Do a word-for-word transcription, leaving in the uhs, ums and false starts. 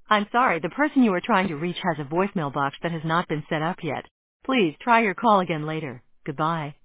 I'm sorry, the person you are trying to reach has a voicemail box that has not been set up yet. Please try your call again later. Goodbye.